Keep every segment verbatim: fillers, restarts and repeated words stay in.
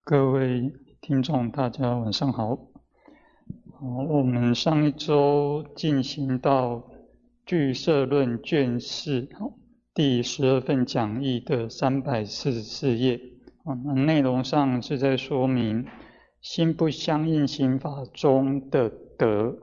各位听众，大家晚上好。好，我们上一周进行到俱舍论卷四第十二份讲义的三百四十四页，那内容上是在说明心不相应行法中的德。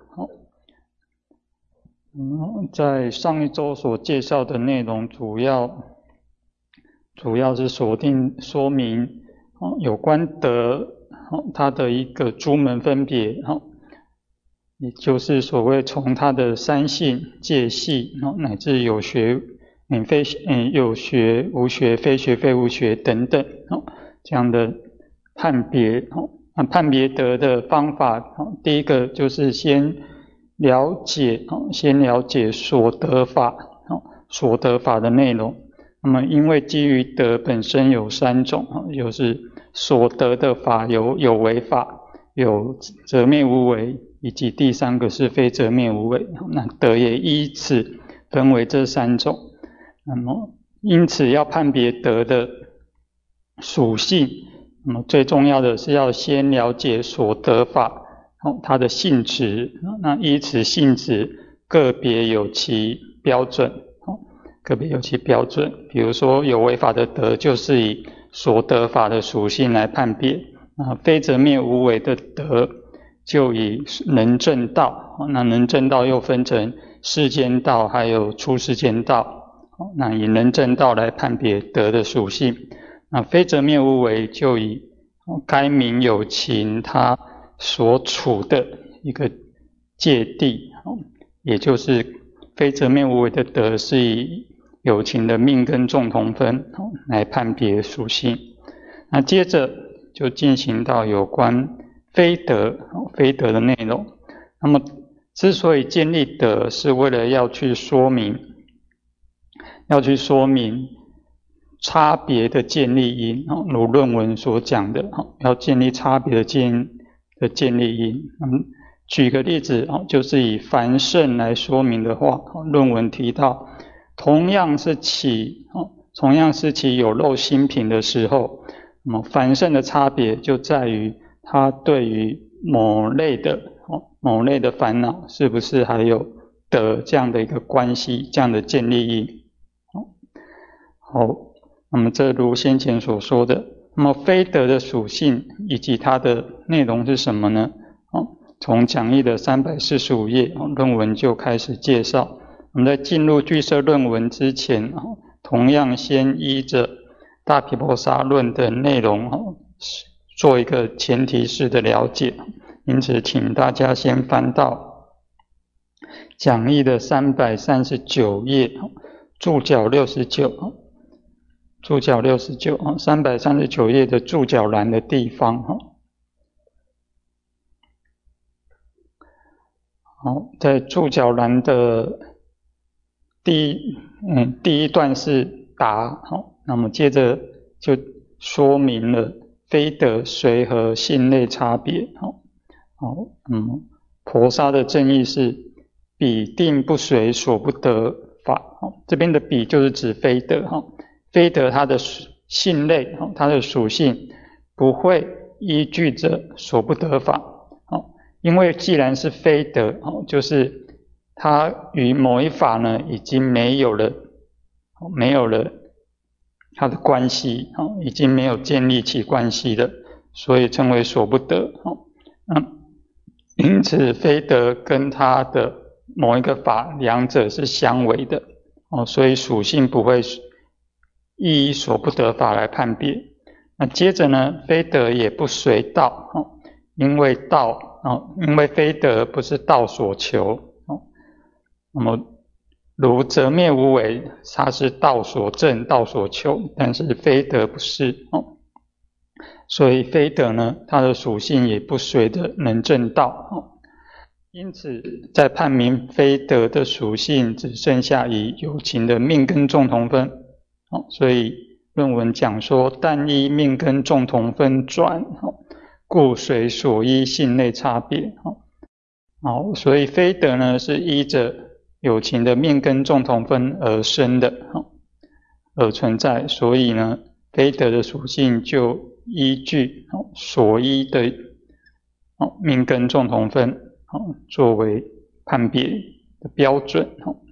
嗯，在上一周所介绍的内容主要主要是锁定说明有关德它的一个诸门分别，也就是所谓从它的三性、界系乃至有学、非有学、无学、非学、非无学等等这样的判别。那判别德的方法，第一个就是先了解先了解所得法所得法的内容。那么因为基于德本身有三种，就是所得的法有有为法、有择灭无为，以及第三个是非择灭无为。那德也依此分为这三种。那么因此要判别德的属性，那么最重要的是要先了解所得法它的性质，那依此性质个别有其标准，个别有其标准。比如说有为法的德就是以所得法的属性来判别，那非择灭无为的德就以能证道，那能证道又分成世间道还有出世间道，那以能证道来判别德的属性。那非择灭无为就以该名有情它所处的一个界地，也就是非择灭无为的德是以有情的命根众同分来判别属性。那接着就进行到有关非德非德的内容。那么之所以建立德，是为了要去说明要去说明差别的建立因，如论文所讲的，要建立差别的建的建立因。嗯，举个例子，就是以凡圣来说明的话，论文提到同样是起同样是起有漏心品的时候，那么凡圣的差别就在于它对于某类的某类的烦恼是不是还有德这样的一个关系，这样的建立因。好，那么这如先前所说的，那么非德的属性以及它的内容是什么呢？从讲义的三百四十五页论文就开始介绍。我们在进入俱舍论文之前，同样先依着大毗婆沙论的内容做一个前提式的了解。因此请大家先翻到讲义的三百三十九页注脚六十九，注脚六十九，三百三十九页的注脚栏的地方。好，在注脚栏的第一嗯第一段是答，好，那么接着就说明了非德随和性类差别。好，好，嗯，婆沙的正义是彼定不随所不得法。好，这边的彼就是指非德，哈，非德它的性类，它的属性不会依据着所不得法。好，因为既然是非德，就是它与某一法呢已经没有了没有了它的关系，已经没有建立起关系了，所以称为所不得。嗯，因此非德跟它的某一个法两者是相违的，所以属性不会依所不得法来判别。那接着呢，非德也不随道，因为道因为非德不是道所求。那么如择灭无为，它是道所证、道所求，但是非德不是，所以非德呢，它的属性也不随着能证道。因此在判明非德的属性只剩下以有情的命根众同分。所以论文讲说，但依命根众同分转，故随所依性类差别。好，所以非德呢是依着有情的命根众同分而生的，而存在，所以呢非德的属性就依据所依的命根众同分作为判别的标准。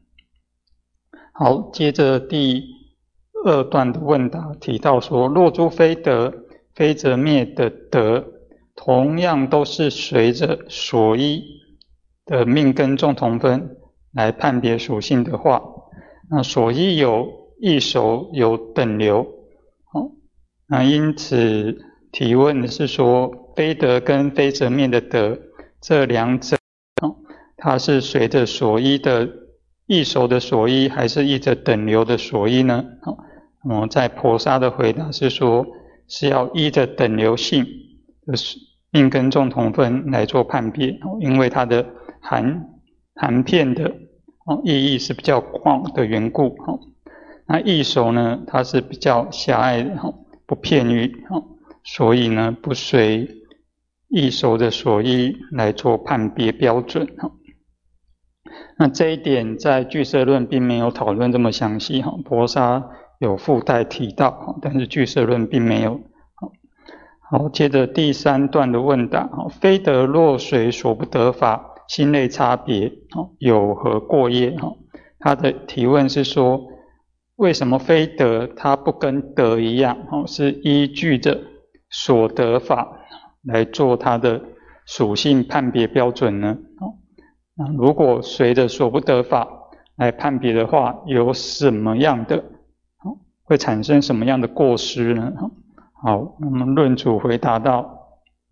好，接着第二段的问答提到说，若诸非德，非则灭的德，同样都是随着所依的命根众同分来判别属性的话，那所依有异熟有等流。那因此提问的是说，非德跟非则灭的德这两者，它是随着所依的异熟的所依，还是依着等流的所依呢？那么在婆沙的回答是说，是要依着等流性的命根众同分来做判别，因为它的含含片的意义是比较广的缘故。那异熟呢，它是比较狭隘的，不片于，所以呢不随异熟的所依来做判别标准。那这一点在俱舍论并没有讨论这么详细，婆沙有附带提到，但是俱舍论并没有。好，接着第三段的问答，非德若随所不得法，心类差别有何过业？他的提问是说，为什么非德它不跟德一样，是依据着所得法来做它的属性判别标准呢？如果随着所不得法来判别的话，有什么样的会产生什么样的过失呢？好，那么论主回答到，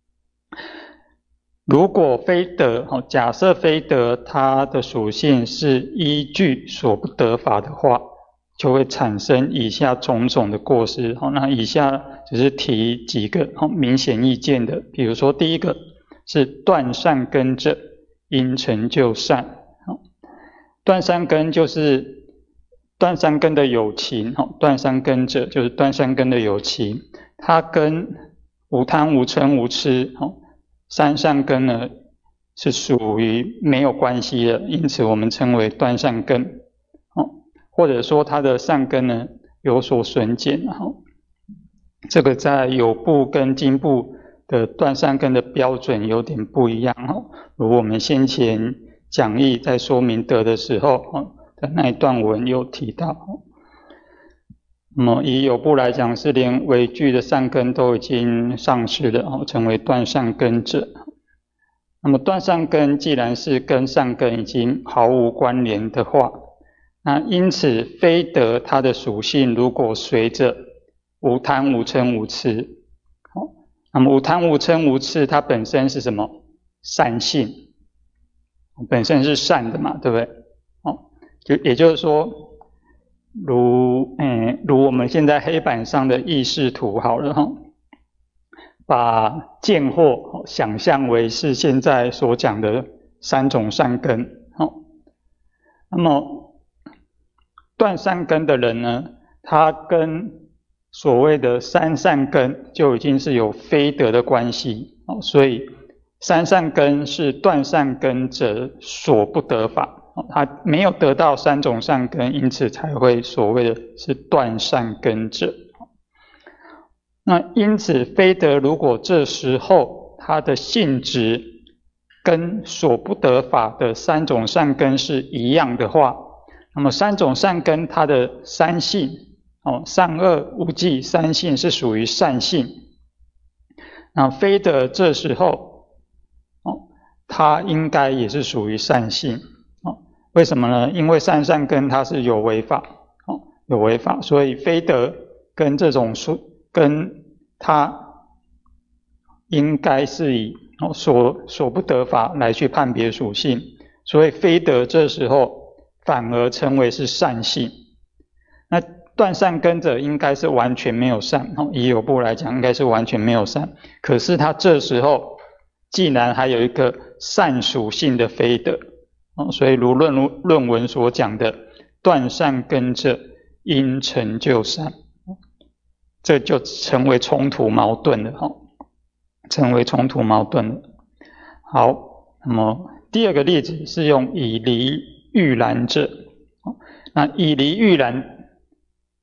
如果非德，假设非德它的属性是依据所不得法的话，就会产生以下种种的过失。那以下只是提几个明显意见的，比如说第一个是断善根者应成就善。断善根就是断善根的有情，断善根者就是断善根的有情，它跟无贪无嗔无痴三善根呢是属于没有关系的，因此我们称为断善根。或者说它的善根呢有所损减，这个在有部跟经部的断善根的标准有点不一样。如我们先前讲义在说明德的时候的那一段文有提到。那么以有部来讲，是连微具的善根都已经丧失了，成为断善根者。那么断善根既然是跟善根已经毫无关联的话，那因此非德它的属性如果随着无贪无嗔无痴，那么无贪无嗔无痴它本身是什么？善性，本身是善的嘛，对不对？就也就是说，如嗯如我们现在黑板上的意识图好了，把见惑想象为是现在所讲的三种善根。那么断善根的人呢，他跟所谓的三善根就已经是有非德的关系，所以三善根是断善根者所不得法，他没有得到三种善根，因此才会所谓的是断善根者。那因此非德如果这时候它的性质跟所不得法的三种善根是一样的话，那么三种善根它的三性，哦，善恶无记三性是属于善性。那非德这时候，哦，它应该也是属于善性。哦，为什么呢？因为三善根它是有为法，哦，有为法，所以非德跟这种属跟它应该是以哦所所不得法来去判别属性，所以非德这时候反而称为是善性。那断善根者应该是完全没有善，以有部来讲应该是完全没有善，可是他这时候既然还有一个善属性的非德，所以如论论文所讲的断善根者应成就善，这就成为冲突矛盾了，成为冲突矛盾了。好，那么第二个例子是用以离欲燃者。那以离欲燃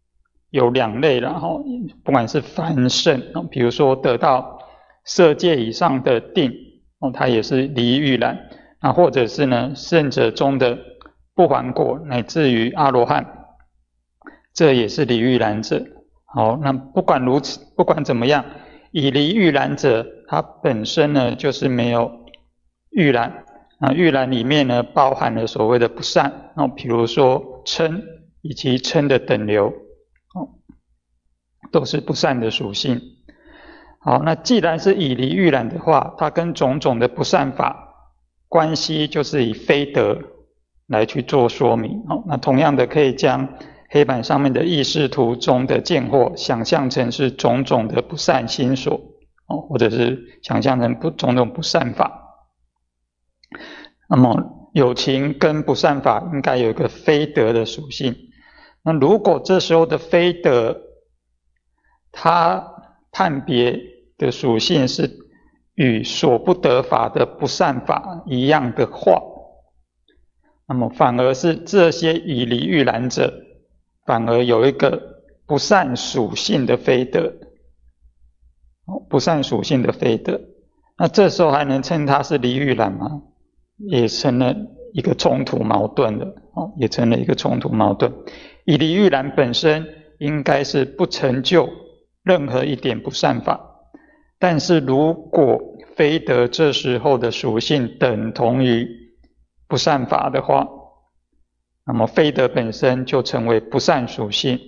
有两类啦，哈，不管是凡圣，比如说得到色界以上的定，哦，它也是离欲染，那或者是呢圣者中的不还果，乃至于阿罗汉，这也是离欲染者。好，那不管如此，不管怎么样，以离欲染者，它本身呢就是没有欲染，啊，欲染里面呢包含了所谓的不善，哦，比如说嗔以及嗔的等流，哦，都是不善的属性。好，那既然是以离欲染的话，它跟种种的不善法关系就是以非德来去做说明。哦，那同样的可以将黑板上面的意识图中的见惑想象成是种种的不善心所，哦，或者是想象成不种种不善法。那么有情跟不善法应该有一个非德的属性。那如果这时候的非德，它判别的属性是与所不得法的不善法一样的话，那么反而是这些以离欲染者反而有一个不善属性的非德，不善属性的非德，那这时候还能称它是离欲染吗？也成了一个冲突矛盾了，也成了一个冲突矛盾。以离欲染本身应该是不成就任何一点不善法，但是如果非德这时候的属性等同于不善法的话，那么非德本身就成为不善属性，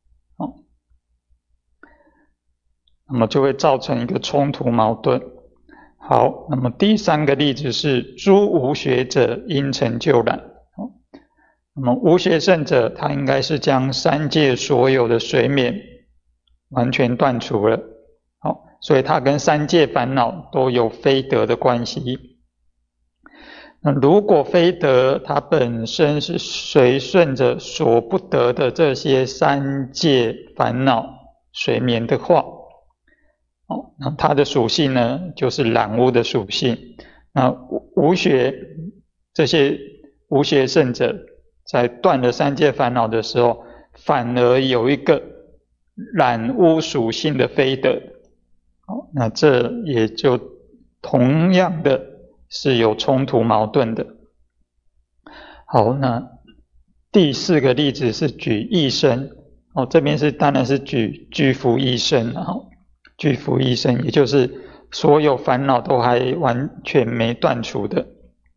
那么就会造成一个冲突矛盾。好，那么第三个例子是诸无学者因成就染。那么无学圣者他应该是将三界所有的随眠完全断除了，好，所以他跟三界烦恼都有非德的关系。那如果非德它本身是随顺着所不得的这些三界烦恼随眠的话，哦，那它的属性呢就是染污的属性。那无学这些无学圣者在断了三界烦恼的时候，反而有一个染污属性的非德，哦，那这也就同样的是有冲突矛盾的。好，那第四个例子是举一生，哦，这边是当然是举居服一生，哦，居服一生也就是所有烦恼都还完全没断除的。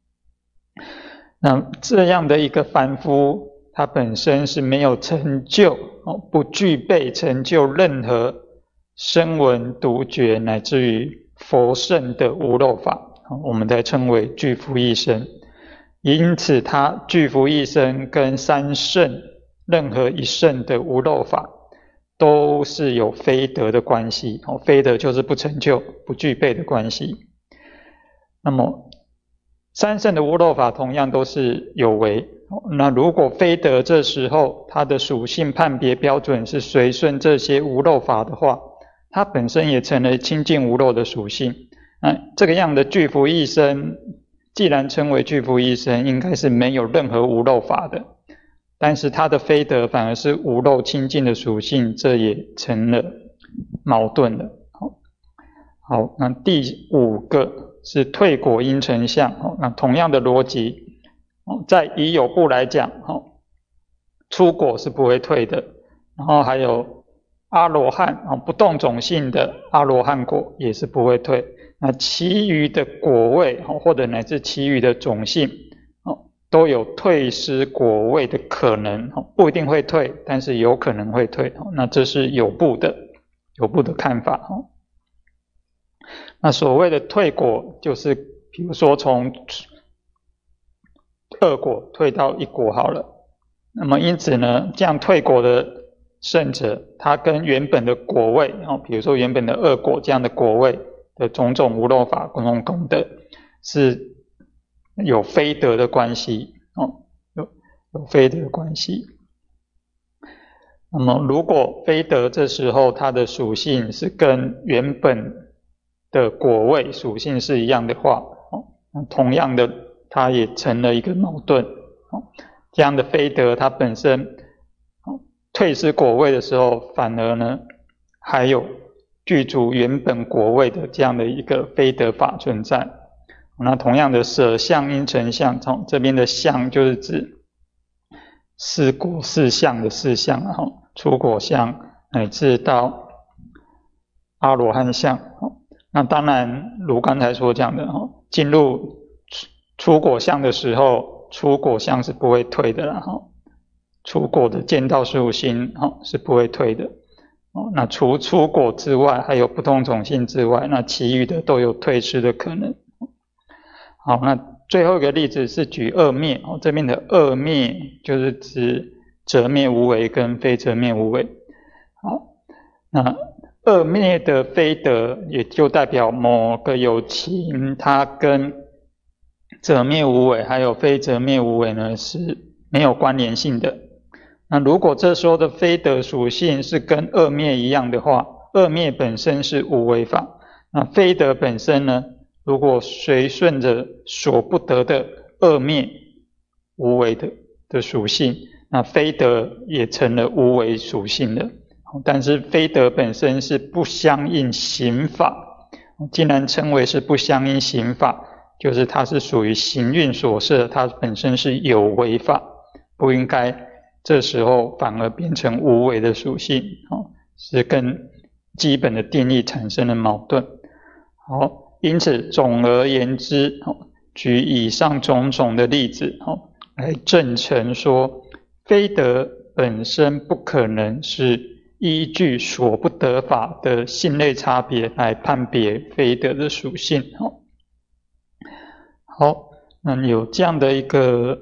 那这样的一个凡夫，他本身是没有成就，不具备成就任何声闻独觉乃至于佛圣的无漏法，我们才称为具服一生。因此他具服一生跟三圣任何一圣的无漏法都是有非德的关系，非德就是不成就不具备的关系。那么三圣的无漏法同样都是有为，那如果非德这时候它的属性判别标准是随顺这些无漏法的话，它本身也成了清净无漏的属性。那这个样的具服一生，既然称为具服一生，应该是没有任何无漏法的，但是它的非德反而是无漏清净的属性，这也成了矛盾了。好，好，那第五个是退果因成相，那同样的逻辑，在已有部来讲，出果是不会退的，然后还有阿罗汉不动种性的阿罗汉果也是不会退，那其余的果位或者乃至其余的种性都有退失果位的可能，不一定会退，但是有可能会退，那这是有部的有部的看法。那所谓的退果就是比如说从二果退到一果好了，那么因此呢，这样退果的圣者他跟原本的果位，比如说原本的二果这样的果位的种种无漏法共同功德是有非德的关系，有有非德的关系。那么如果非德这时候它的属性是跟原本的果位属性是一样的话，同样的它也成了一个矛盾。这样的非德它本身退失果位的时候，反而呢还有具足原本果位的这样的一个非得法存在。那同样的舍相因成相，从这边的相就是指四果四相的四相，然后初果相乃至到阿罗汉相。那当然如刚才所讲的，进入初果相的时候，初果相是不会退的啦，初果的见道属心是不会退的。那除初果之外，还有不同种性之外，那其余的都有退失的可能。好，那最后一个例子是举二灭，这边的二灭就是指择灭无为跟非择灭无为。好，那二灭的非得也就代表某个有情，它跟择灭无为还有非择灭无为呢是没有关联性的。那如果这时候的非得属性是跟二灭一样的话，二灭本身是无为法，那非得本身呢，如果随顺着所不得的二灭无为的的属性，那非得也成了无为属性了。但是非得本身是不相应行法，既然称为是不相应行法，就是它是属于行运所摄，它本身是有为法，不应该这时候反而变成无为的属性，是跟基本的定义产生了矛盾。好，因此总而言之，举以上种种的例子来证成说，非得本身不可能是依据所不得法的性类差别来判别非得的属性。好，那有这样的一个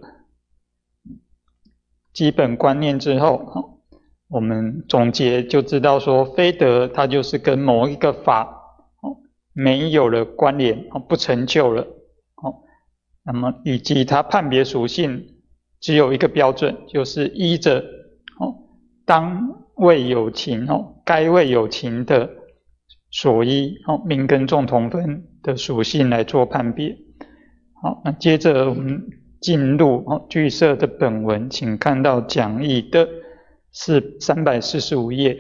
基本观念之后，我们总结就知道说，非得它就是跟某一个法没有了关联，不成就了。那么以及它判别属性只有一个标准，就是依着当位有情，该位有情的所依命根众同分的属性来做判别。好，那接着我们进入俱舍的本文，请看到讲义的是三百四十五页。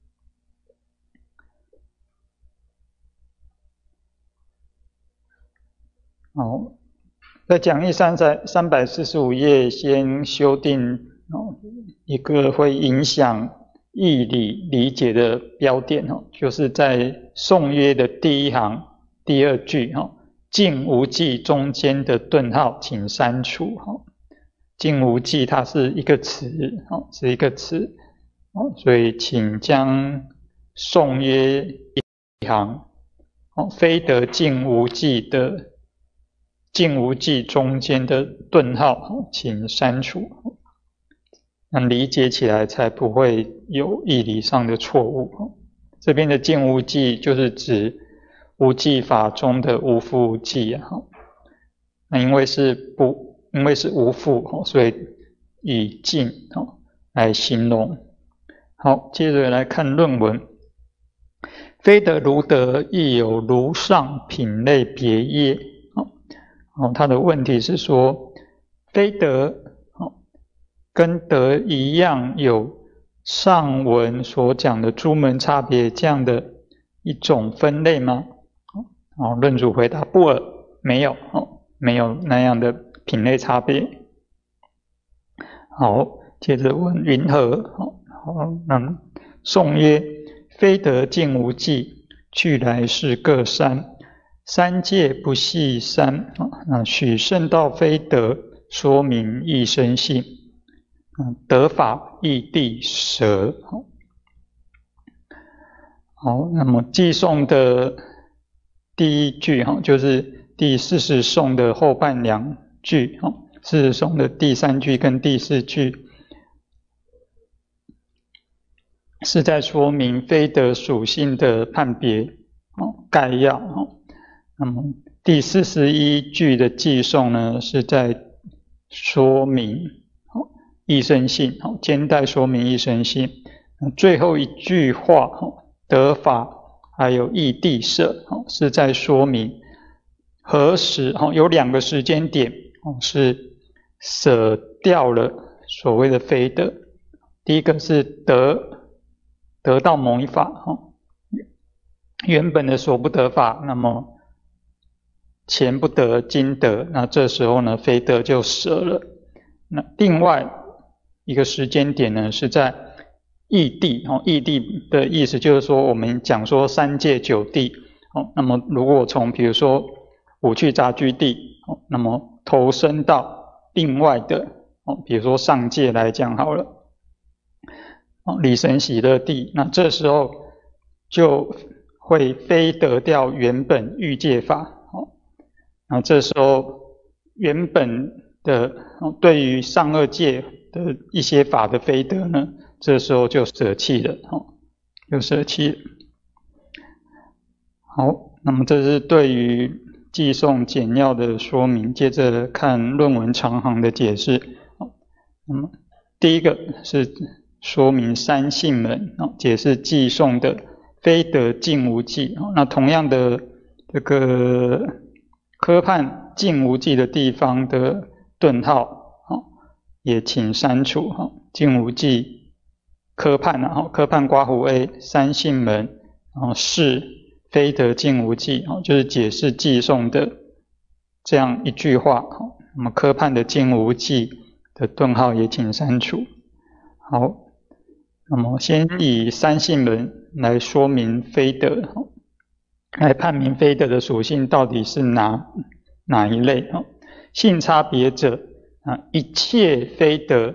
好，在讲义三百四十五页先修订一个会影响义理理解的标点，就是在颂约的第一行第二句，尽无记中间的顿号请删除。尽无记它是一个词，是一个词，所以请将颂约一行非得尽无记的尽无记中间的顿号请删除，那理解起来才不会有义理上的错误。这边的尽无记就是指无记法中的无复无记啊。那因为是不因为是无复，所以以尽来形容。好，接着来看论文。非得如得亦有如上品类别业。哦，他的问题是说，非得跟得一样有上文所讲的诸门差别这样的一种分类吗？哦，论主回答不尔，没有，哦，没有那样的品类差别。好，接着问云何？好，那颂曰：非得尽无记，去来世各三。三界不系三，啊，许圣道非得，说明亦生性，得法亦地舍。好，那么寄颂的第一句就是第四十颂的后半两句，四十颂的第三句跟第四句是在说明非得属性的判别概要。那么第四十一句的寄颂呢，是在说明亦生性，兼带说明亦生性。最后一句话得法还有亦地舍，是在说明何时有两个时间点是舍掉了所谓的非得。 第一个是得得到某一法，哦，原本的所不得法，那么前不得今得，那这时候呢非得就舍了。那另外一个时间点呢是在异地，哦，异地的意思就是说我们讲说三界九地，哦，那么如果从比如说五趣杂居地，哦，那么投身到另外的，哦，比如说上界来讲好了，哦，离生喜乐地，那这时候就会非得掉原本欲界法，哦，那这时候原本的，哦，对于上二界的一些法的非得呢，这时候就舍弃了，哦，就舍弃了。好，那么这是对于寄送简要的说明，接着看论文长行的解释。那么第一个是说明三性门，解释寄送的非得尽无记。那同样的这个科判尽无记的地方的顿号也请删除，尽无记科判啊，科判括弧 A 三性门，然后是非得尽无记，就是解释寄送的这样一句话。那么科判的尽无记的顿号也请删除。好，那么先以三性门来说明非得，来判明非得的属性到底是哪哪一类。性差别者，一切非得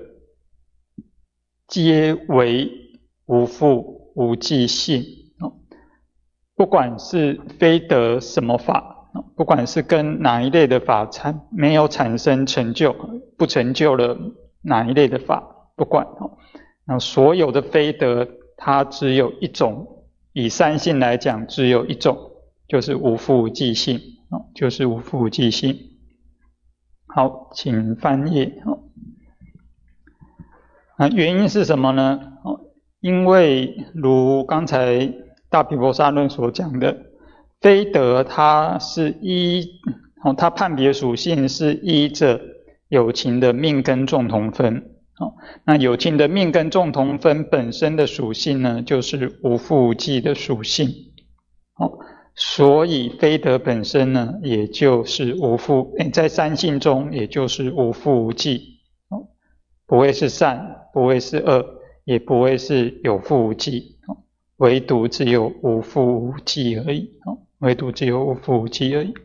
皆为无复无记性。不管是非得什么法，不管是跟哪一类的法产没有产生成就，不成就了哪一类的法，不管，那所有的非得它只有一种，以三性来讲只有一种，就是无复无记性，就是无复无记性。好，请翻页。啊，原因是什么呢？因为如刚才大毗婆沙论所讲的，非得它是依，哦，它判别属性是依着有情的命根众同分。哦，那有情的命根众同分本身的属性呢，就是无复无记的属性。哦，所以非得本身呢，也就是无复，在三性中也就是无复无记。哦，不会是善，不会是恶，也不会是有复无记。哦，唯独只有无复无记而已，唯独只有无复无记而已。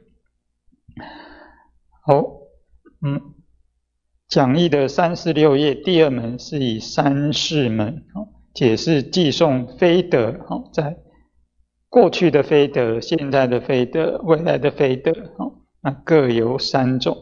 好，嗯，讲义的三四六页第二门是以三世门解释寄送非得，在过去的非得、现在的非得、未来的非得，那各有三种。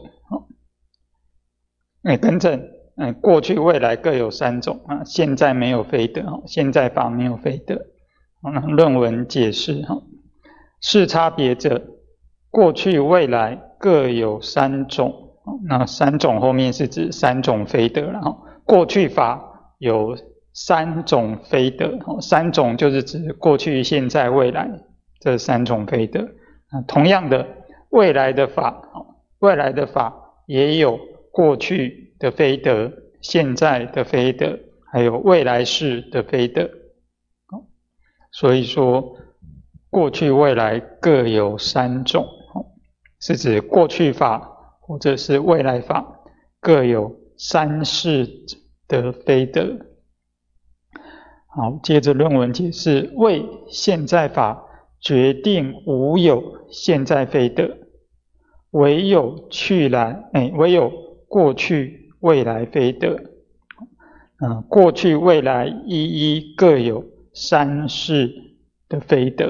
哎，更正，嗯，过去、未来各有三种啊，现在没有非得，现在法没有非得。那论文解释，是差别者，过去未来各有三种，那三种后面是指三种非得了。过去法有三种非得，三种就是指过去、现在、未来这三种非得。同样的，未来的法，未来的法也有过去的非得、现在的非得，还有未来世的非得。所以说，过去未来各有三种，是指过去法或者是未来法各有三世的非得。好，接着论文解释，为现在法决定无有现在非得，唯有去来，哎，唯有过去未来非得。嗯，过去未来一一各有三世的非得。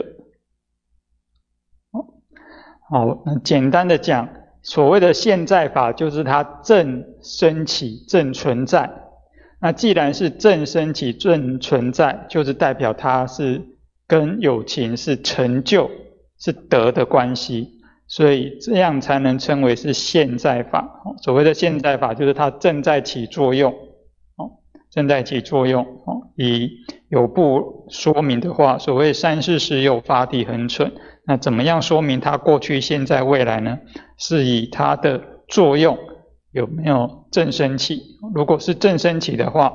好，那简单的讲，所谓的现在法就是它正升起、正存在。那既然是正升起、正存在，就是代表它是跟有情是成就、是得的关系，所以这样才能称为是现在法。所谓的现在法就是它正在起作用，正在起作用。以有部说明的话，所谓三世时有法体恒存，那怎么样说明它过去、现在、未来呢？是以它的作用有没有正升起。如果是正升起的话，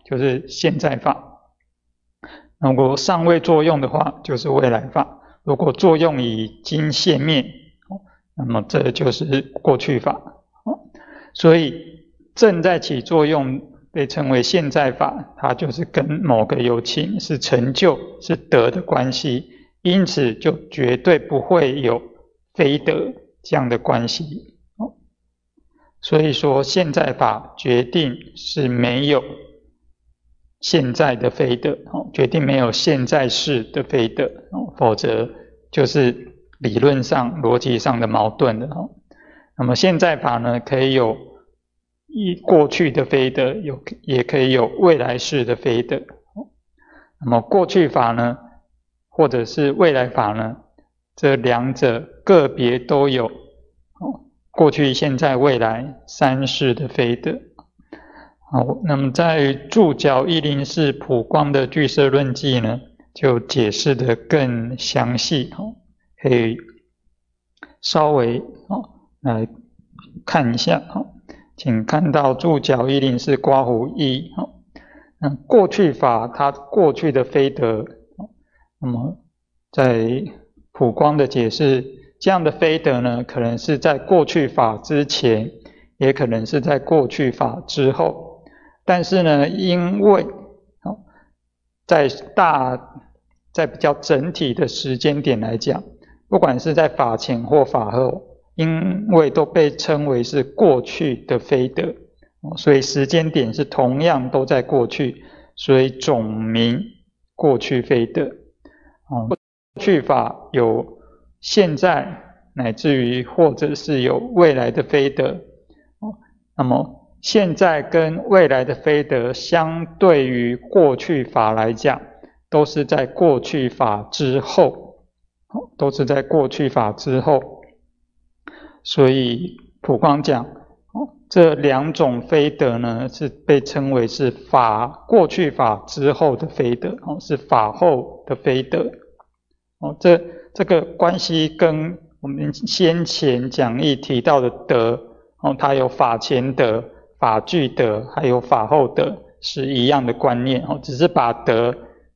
就是现在法；如果尚未作用的话，就是未来法；如果作用已经现灭，那么这就是过去法。所以正在起作用被称为现在法，它就是跟某个有情是成就、是得的关系，因此就绝对不会有非得这样的关系。所以说现在法决定是没有现在的非得，决定没有现在式的非得，否则就是理论上逻辑上的矛盾的。那么现在法呢，可以有过去的非得，有也可以有未来式的非得。那么过去法呢，或者是未来法呢，这两者个别都有过去、现在、未来三世的非得。好，那么在注脚一零四普光的俱舍论记呢，就解释得更详细，可以稍微来看一下。请看到注脚一零四括弧一，那过去法它过去的非得，那么在普光的解释，这样的非得呢，可能是在过去法之前，也可能是在过去法之后。但是呢，因为在大在比较整体的时间点来讲，不管是在法前或法后，因为都被称为是过去的非得，所以时间点是同样都在过去，所以总名过去非得。过去法有现在乃至于或者是有未来的非得，那么现在跟未来的非得相对于过去法来讲，都是在过去法之后，都是在过去法之后。所以普光讲，这两种非得呢，是被称为是法过去法之后的非得，是法后的非得。这这个关系跟我们先前讲义提到的得，它有法前得、法具得还有法后得是一样的观念，只是把得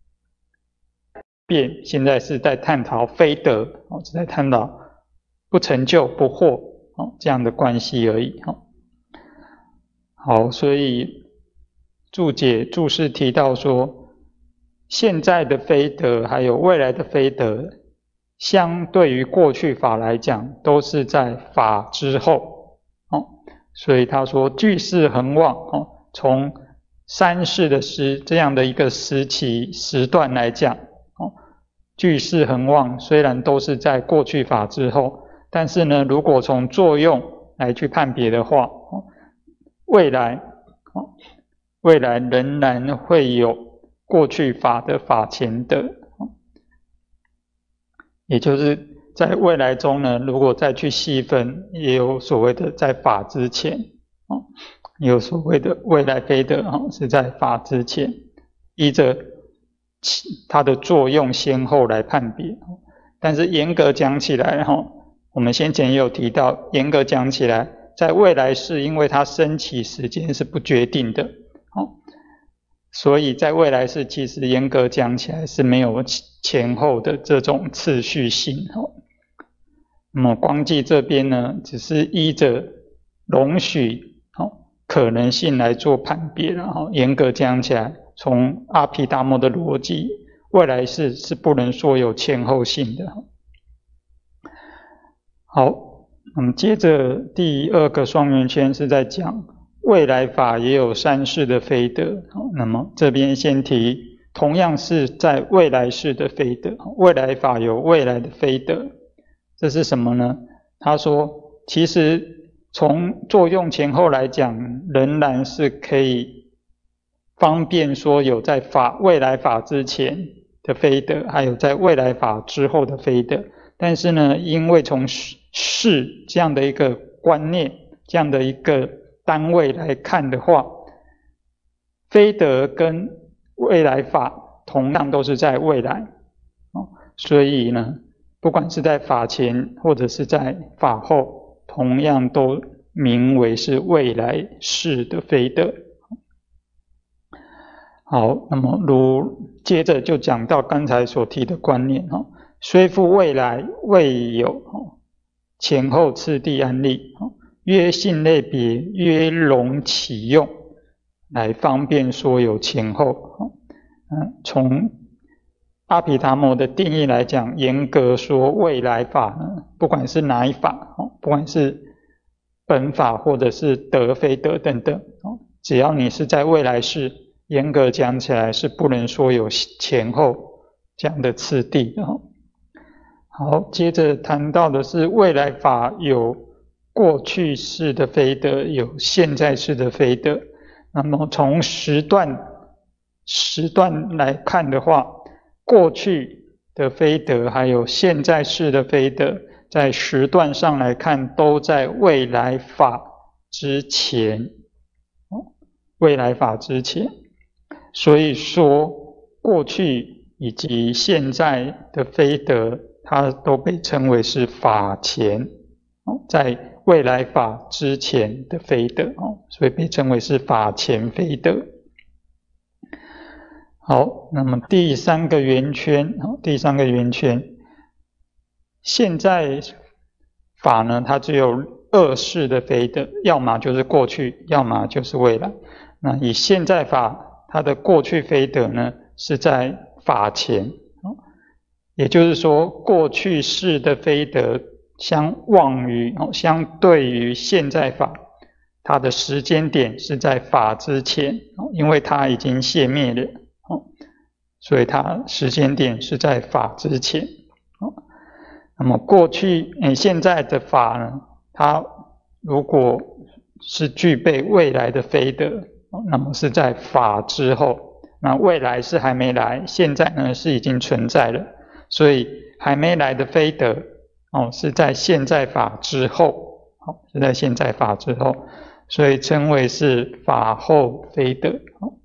变，现在是在探讨非得，是在探讨不成就不惑这样的关系而已。好，所以注解注释提到说，现在的非得还有未来的非得，相对于过去法来讲，都是在法之后。所以他说俱世恒旺，从三世的时这样的一个时期时段来讲，俱世恒旺虽然都是在过去法之后，但是呢，如果从作用来去判别的话，未来未来仍然会有过去法的法前得，也就是在未来中呢，如果再去细分，也有所谓的在法之前，也有所谓的未来非得是在法之前，依着它的作用先后来判别。但是严格讲起来，我们先前也有提到，严格讲起来，在未来世因为它升起时间是不决定的，所以在未来世其实严格讲起来是没有前后的这种次序性。那么光记这边呢，只是依着容许可能性来做判别，然后严格讲起来，从阿毗达摩的逻辑，未来世是不能说有前后性的。好，那么接着第二个双圆圈是在讲未来法也有三世的非得。那么这边先提，同样是在未来世的非得，未来法有未来的非得，这是什么呢？他说，其实从作用前后来讲，仍然是可以方便说有在法未来法之前的非得，还有在未来法之后的非得。但是呢，因为从世这样的一个观念，这样的一个单位来看的话，非得跟未来法同样都是在未来，所以呢，不管是在法前或者是在法后，同样都名为是未来世的非得。 好，那么如接着就讲到刚才所提的观念哈，虽复未来未有前后次第案例，约性类别约容其用，来方便说有前后。嗯，从阿毗达摩的定义来讲，严格说未来法呢，不管是哪一法，不管是本法或者是得非得等等，只要你是在未来世，严格讲起来是不能说有前后这样的次第的。好，接着谈到的是未来法有过去式的非得，有现在式的非得。那么从时段时段来看的话，过去的非得还有现在式的非得，在时段上来看都在未来法之前，未来法之前。所以说过去以及现在的非得，它都被称为是法前，在未来法之前的非得，所以被称为是法前非得。好，那么第三个圆圈，第三个圆圈，现在法呢，它只有二世的非得，要么就是过去，要么就是未来。那以现在法，它的过去非得呢，是在法前，也就是说，过去式的非得相望于、相对于现在法，它的时间点是在法之前，因为它已经熄灭了，所以它时间点是在法之前。那么过去、现在的法呢，它如果是具备未来的非得，那么是在法之后。那未来是还没来，现在呢是已经存在了，所以还没来的非得哦是在现在法之后，好，是在现在法之后，所以称为是法后非得。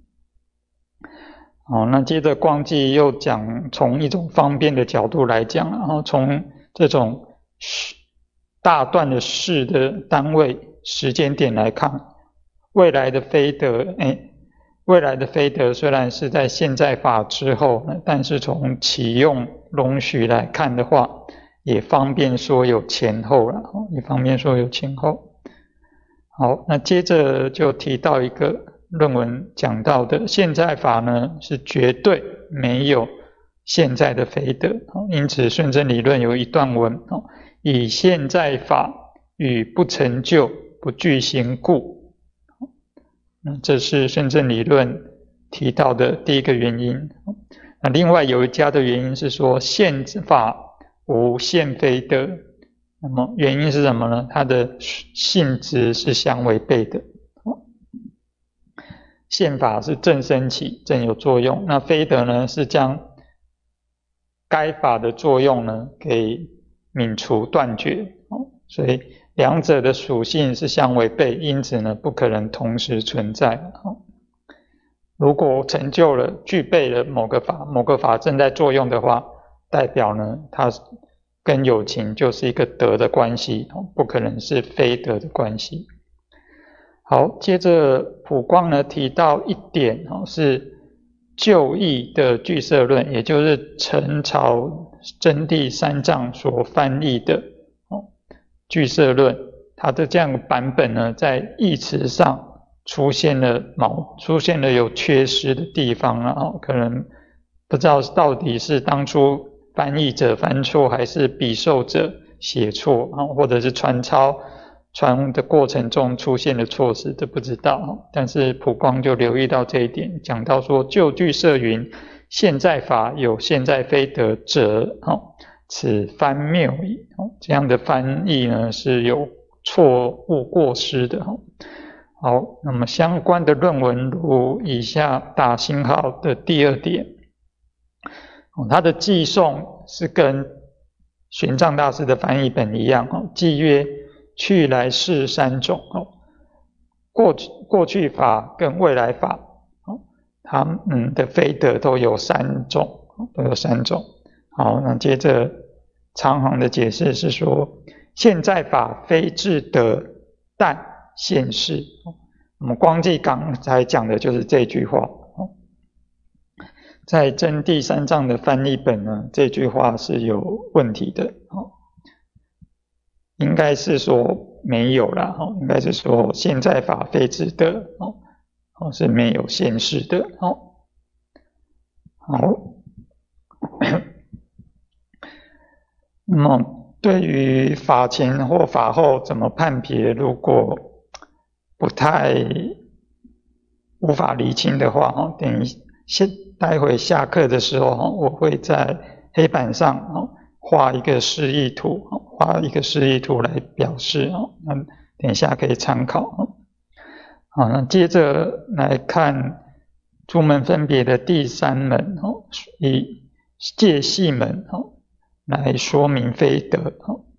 好，那接着光记又讲从一种方便的角度来讲，然后从这种大段的事的单位时间点来看，未来的非得，哎。未来的非得虽然是在现在法之后，但是从启用容许来看的话，也方便说有前后了，也方便说有前后。好，那接着就提到一个论文讲到的现在法呢，是绝对没有现在的非得，因此顺正理论有一段文，以现在法与不成就不具行故。这是顺正理论提到的第一个原因。那另外有一家的原因是说现法无现非得，那么原因是什么呢？它的性质是相违背的。现法是正生起，正有作用，那非得呢是将该法的作用呢给泯除断绝，所以两者的属性是相违背，因此呢不可能同时存在。如果成就了具备了某个法，某个法正在作用的话，代表呢它跟有情就是一个得的关系，不可能是非得的关系。好，接着普光呢提到一点，是旧译的俱舍论，也就是陈朝真谛三藏所翻译的俱舍论，它的这样的版本呢，在译词上出现了毛出现了有缺失的地方啊，可能不知道到底是当初翻译者翻错，还是笔受者写错，或者是传抄传的过程中出现了错失，这不知道。但是普光就留意到这一点，讲到说旧俱舍云，现在法有现在非得者，此翻谬矣。这样的翻译呢是有错误过失的。好，那么相关的论文如以下打星号的第二点，它的记诵是跟玄奘大师的翻译本一样，记曰去来世三种，过去过去法跟未来法，它们的非得都有三种，都有三种。好，那接着长行的解释是说，现在法非自得，但现世。我们光记刚才讲的就是这句话。 在真第三藏的翻译本呢，这句话是有问题的，哦，应该是说没有啦，哦，应该是说现在法非之德，哦，哦是没有现世的，哦，好，那么对于法前或法后怎么判别，如果不太无法厘清的话，哦，等于先待会下课的时候，我会在黑板上画一个示意图，画一个示意图来表示，那等一下可以参考。好，那接着来看诸门分别的第三门，以戒系门来说明非德。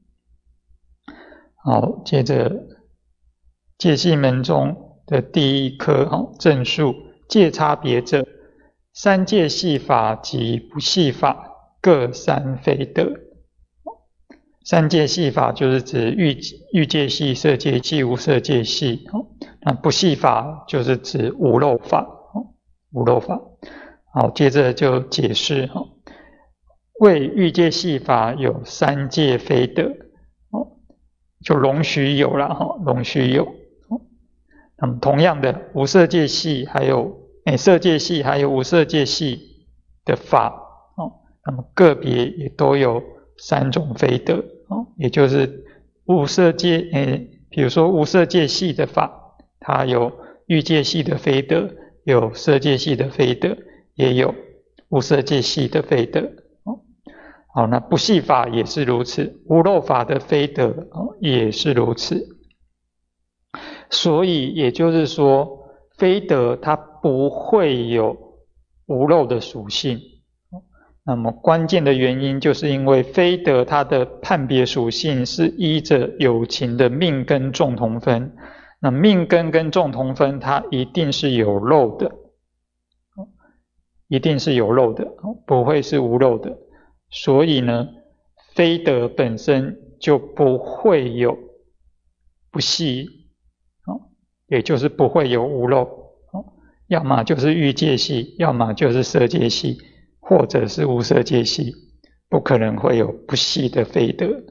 好，接着戒系门中的第一科正数，戒差别者，三戒系法及不系法各三非德。三戒系法就是指欲欲界系、色界系、无色界系，那不系法就是指无漏法，无漏法。好，接着就解释，为欲界系法有三戒非德，就容许有啦，容许有。那么同样的，无色界系还有诶色界系还有无色界系的法，哦，那么个别也都有三种非德，哦，也就是无色界，诶，比如说无色界系的法，它有欲界系的非德，有色界系的非德，也有无色界系的非德，哦，好，那不系法也是如此，无漏法的非德，哦，也是如此。所以也就是说，非德它不会有无漏的属性。那么关键的原因就是因为非德它的判别属性是依着有情的命根众同分，那命根跟众同分它一定是有漏的，一定是有漏的，不会是无漏的。所以呢，非德本身就不会有不系，也就是不会有无漏，要么就是欲界系，要么就是色界系，或者是无色界系，不可能会有不系的非德。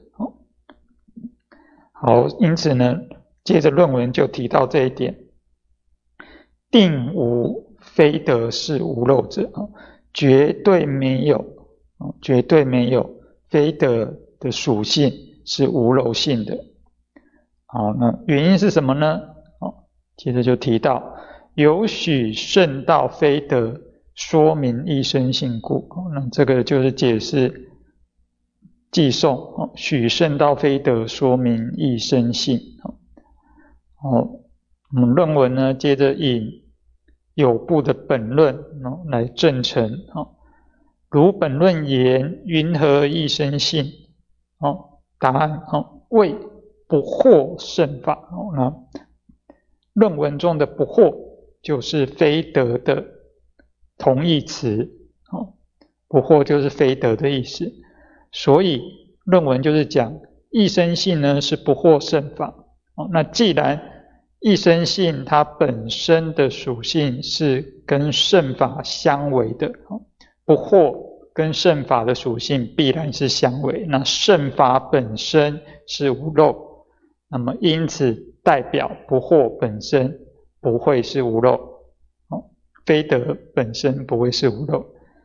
好，因此呢，接着论文就提到这一点，定无非德是无漏者，绝对没有，绝对没有非德的属性是无漏性的。好，那原因是什么呢？接着就提到，有许圣道非德，说明一生性故。那这个就是解释偈颂，许圣道非德，说明一生性。好，我们论文呢，接着引有部的本论来证成。如本论言，云何一生性？答案为不惑圣法。那论文中的不惑就是非德的同义词，不惑就是非德的意思，所以论文就是讲一生性呢是不惑圣法。那既然一生性它本身的属性是跟圣法相违的，不惑跟圣法的属性必然是相违，那圣法本身是无漏，那么因此代表不惑本身不会是无漏，非德本身不会是无漏。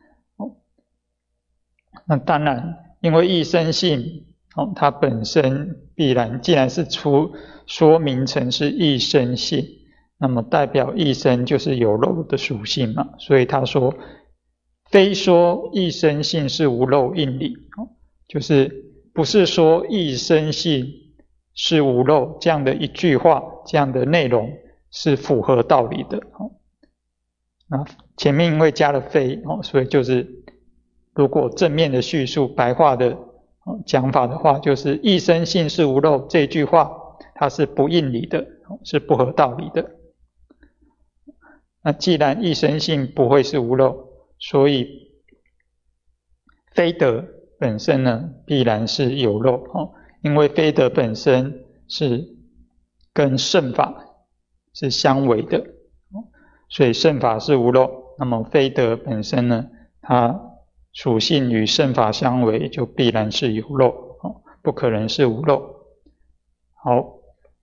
那当然，因为一生性它本身必然既然是出说明成是一生性，那么代表一生就是有漏的属性嘛，所以他说非说一生性是无漏应理，就是不是说一生性是无漏这样的一句话，这样的内容是符合道理的。那前面因为加了非，所以就是如果正面的叙述白话的讲法的话，就是一生性是无漏这句话它是不应理的，是不合道理的。那既然一生性不会是无漏，所以非德本身呢必然是有漏，因为非德本身是跟圣法是相违的，所以圣法是无漏，那么非德本身呢它属性与圣法相违，就必然是有漏，不可能是无漏。好，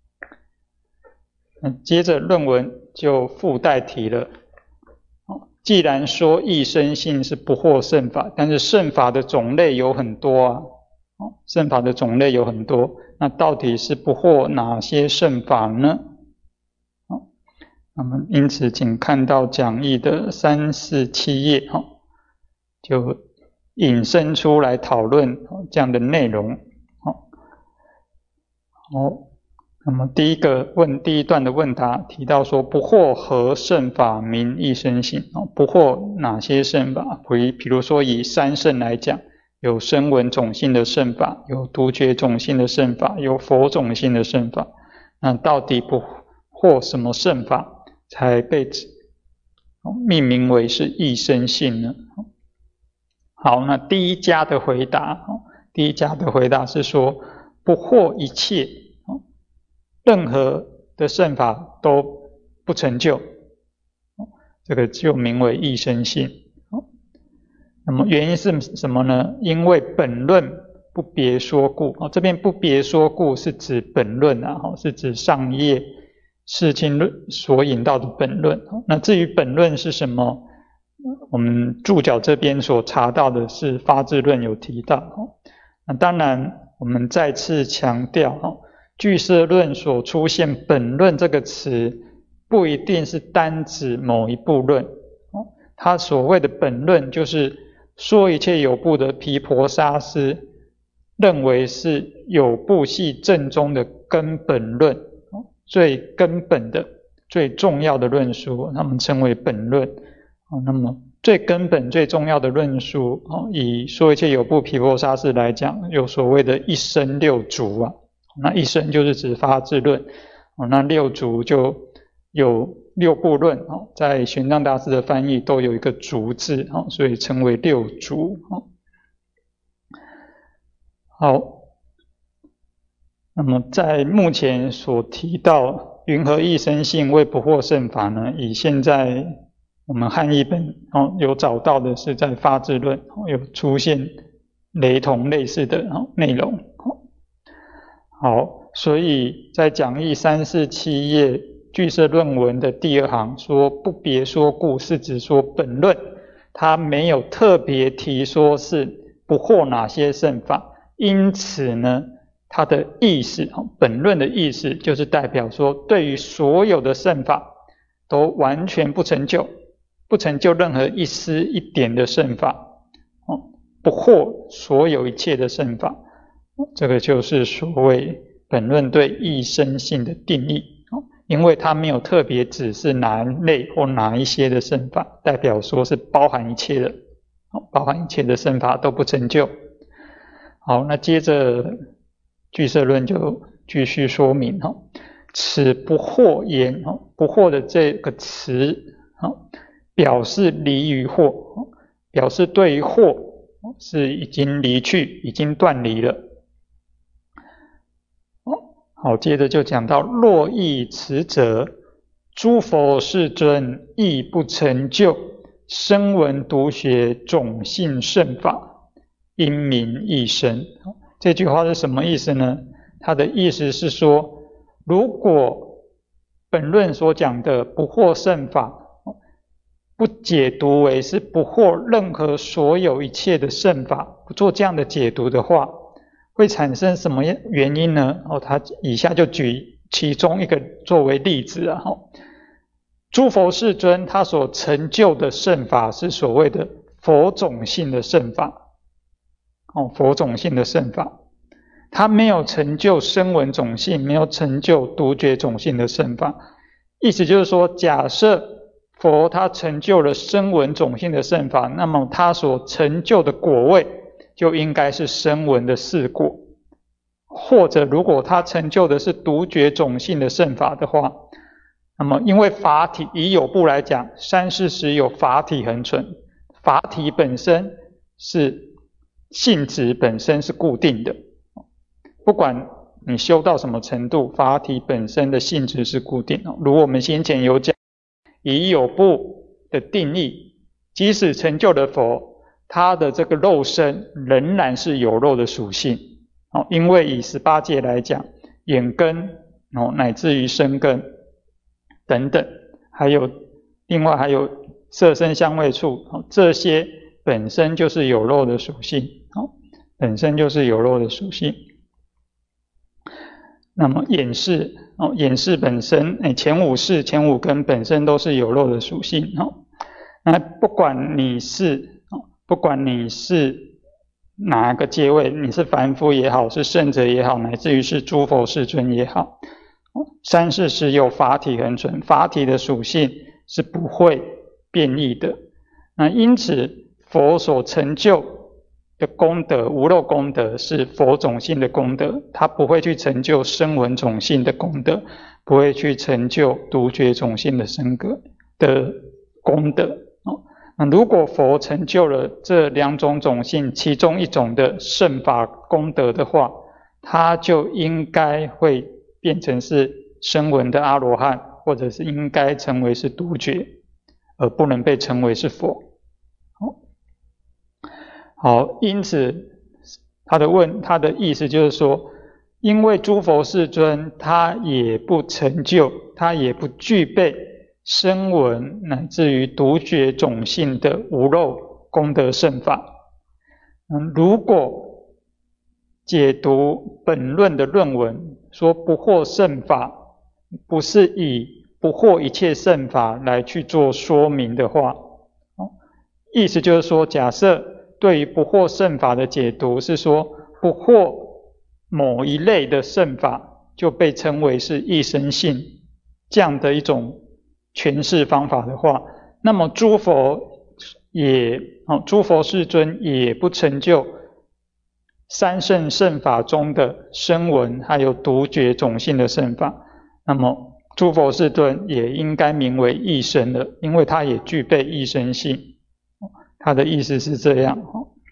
那接着论文就附带提了，既然说异生性是不惑圣法，但是圣法的种类有很多啊，圣法的种类有很多，那到底是不惑哪些圣法呢？那么因此请看到讲义的三四七页，就引申出来讨论这样的内容。好，那么第一个问第一段的问答提到说，不惑何圣法名异生性？不惑哪些圣法？比如说以三圣来讲，有声闻种性的圣法，有独觉种性的圣法，有佛种性的圣法。那到底不惑什么圣法才被命名为是异生性呢？好，那第一家的回答，第一家的回答是说，不惑一切，任何的圣法都不成就，这个就名为异生性。那么原因是什么呢？因为本论不别说故，这边不别说故是指本论啊，是指上一页释经论所引到的本论。那至于本论是什么，我们注脚这边所查到的是发智论有提到。那当然我们再次强调，俱舍论所出现本论这个词不一定是单指某一部论，他所谓的本论就是说一切有部的毗婆沙师认为是有部系正宗的根本论，最根本的最重要的论述，他们称为本论。那么最根本最重要的论述，以说一切有部毗婆沙师来讲，有所谓的一生六足啊，那一生就是指发智论，那六足就有六部论，在玄奘大师的翻译都有一个足字，所以称为六足。好，那么在目前所提到云何异生性为不惑圣法呢？以现在我们汉译本有找到的是在发智论有出现雷同类似的内容。好，所以在讲义三四七页俱舍论文的第二行说不别说故，是指说本论它没有特别提说是不惑哪些圣法，因此呢它的意思，本论的意思就是代表说对于所有的圣法都完全不成就，不成就任何一丝一点的圣法，不惑所有一切的圣法，这个就是所谓本论对异生性的定义。因为它没有特别指示哪一类或哪一些的圣法，代表说是包含一切的，包含一切的圣法都不成就。好，那接着俱舍论就继续说明，此不惑言，不惑的这个词表示离于惑，表示对于惑是已经离去，已经断离了。好，接着就讲到若异此者，诸佛世尊亦不成就声闻独学种性圣法，因名异生。这句话是什么意思呢？它的意思是说，如果本论所讲的不惑圣法不解读为是不惑任何所有一切的圣法，不做这样的解读的话，会产生什么原因呢？哦，他以下就举其中一个作为例子啊。诸佛世尊他所成就的圣法是所谓的佛种性的圣法，哦，佛种性的圣法，他没有成就声闻种性，没有成就独觉种性的圣法。意思就是说，假设佛他成就了声闻种性的圣法，那么他所成就的果位就应该是声闻的四果，或者如果他成就的是独觉种性的圣法的话，那么因为法体以有部来讲，三世时有法体恒存，法体本身是性质本身是固定的，不管你修到什么程度，法体本身的性质是固定的。如我们先前有讲，以有部的定义，即使成就了佛， 它的这个肉身仍然是有肉的属性。哦，因为以十八界来讲，眼根哦，乃至于身根等等，还有另外还有色身香味触，哦，这些本身就是有肉的属性，哦，本身就是有肉的属性。那么眼识，哦，眼识本身，哎，前五识、前五根本身都是有肉的属性，哦，那不管你是，哦，不管你是哪个阶位，你是凡夫也好，是圣者也好，乃至于是诸佛世尊也好，三世实有法体恒存，法体的属性是不会变异的。那因此，佛所成就的功德，无漏功德是佛种性的功德，它不会去成就声闻种性的功德，不会去成就独觉种性的身格的功德。哦，那如果佛成就了这两种种性其中一种的圣法功德的话，他就应该会变成是声闻的阿罗汉，或者是应该成为是独觉，而不能被称为是佛。好，因此他的问他的意思就是说，因为诸佛世尊他也不成就，他也不具备声闻乃至于独觉种性的无漏功德圣法。嗯，如果解读本论的论文说不获圣法，不是以不获一切圣法来去做说明的话，意思就是说，假设对于不获圣法的解读是说，不获某一类的圣法就被称为是一生性，这样的一种诠释方法的话，那么诸佛也哦，诸佛世尊也不成就三圣圣法中的声闻还有独觉种性的圣法，那么诸佛世尊也应该名为异生了，因为他也具备异生性。他的意思是这样。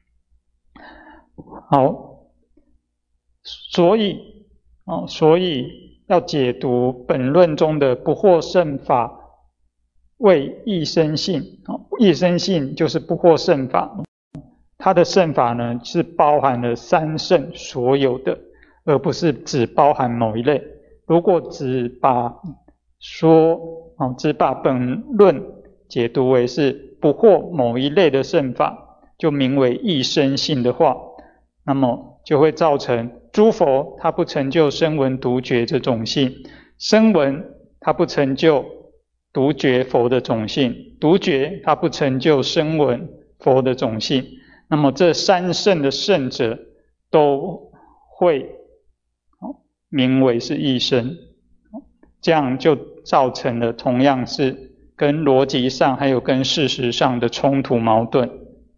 好，所以哦，所以要解读本论中的不获圣法为异生性，异生性就是不获圣法，它的圣法呢是包含了三圣所有的，而不是只包含某一类。如果只把说哦，只把本论解读为是不获某一类的圣法，就名为异生性的话，那么就会造成诸佛他不成就声闻独觉这种性，声闻他不成就独觉佛的种性，独觉他不成就声闻佛的种性，那么这三圣的圣者都会名为是异生，这样就造成了同样是跟逻辑上还有跟事实上的冲突矛盾。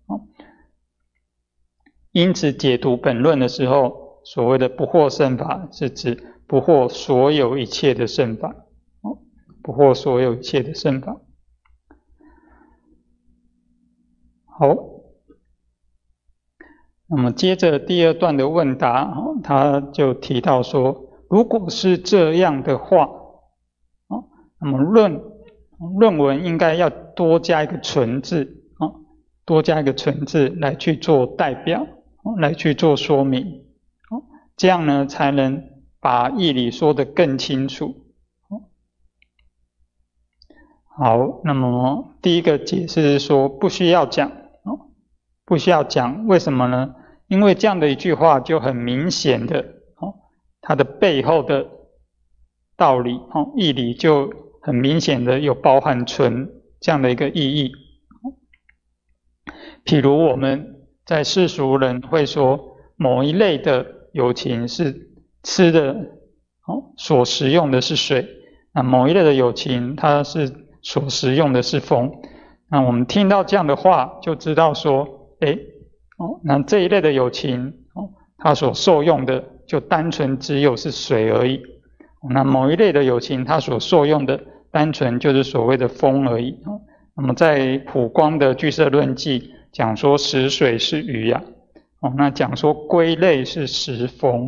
因此解读本论的时候，所谓的不获圣法是指不获所有一切的圣法，不获所有一切的圣法。好，那么接着第二段的问答，他就提到说，如果是这样的话，那么论论文应该要多加一个纯字，多加一个纯字来去做代表，来去做说明，这样呢才能把义理说得更清楚。好，那么第一个解释是说不需要讲，不需要讲，为什么呢？因为这样的一句话就很明显的，它的背后的道理，义理就很明显的有包含纯这样的一个意义。譬如我们在世俗人会说某一类的有情是吃的，所食用的是水，那某一类的有情它是所食用的是风。那我们听到这样的话就知道说，诶，那这一类的有情它所受用的就单纯只有是水而已，那某一类的有情它所受用的单纯就是所谓的风而已。那么在普光的俱舍论记讲说食水是鱼呀、啊哦，那讲说归类是食风。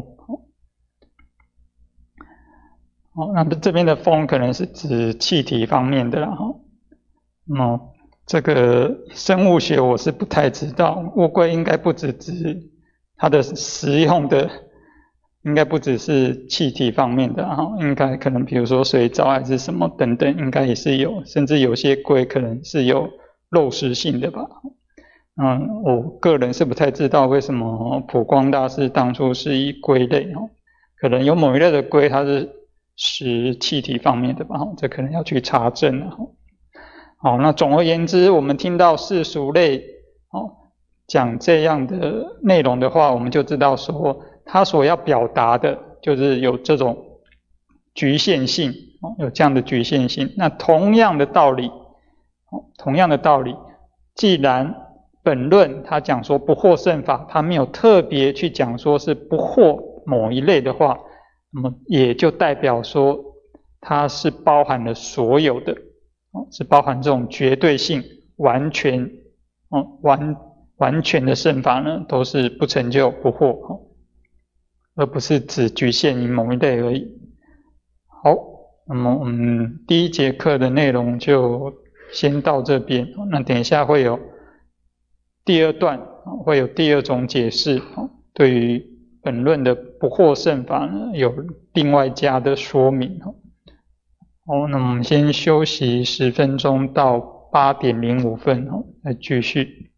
哦，那这边的风可能是指气体方面的啦。哦， 这个生物学我是不太知道，乌龟应该不只指它的食用的，应该不只是气体方面的哈，应该可能比如说水藻还是什么等等，应该也是有，甚至有些龟可能是有肉食性的吧。嗯，我个人是不太知道为什么普光大师当初是以龟类哈，可能有某一类的龟它是食气体方面的吧，这可能要去查证了。好，那总而言之，我们听到世俗类哦讲这样的内容的话，我们就知道说他所要表达的就是有这种局限性，哦，有这样的局限性。那同样的道理，哦，同样的道理，既然本论他讲说不惑圣法，他没有特别去讲说是不惑某一类的话，那么也就代表说它是包含了所有的。是包含这种绝对性、完全、哦、完完全的圣法呢，都是不成就不惑，而不是只局限于某一类而已。好，那么我们第一节课的内容就先到这边，那等一下会有第二段，会有第二种解释，对于本论的不惑圣法呢，有另外加的说明。好，那我们先休息十分钟到八点零五分，再继续。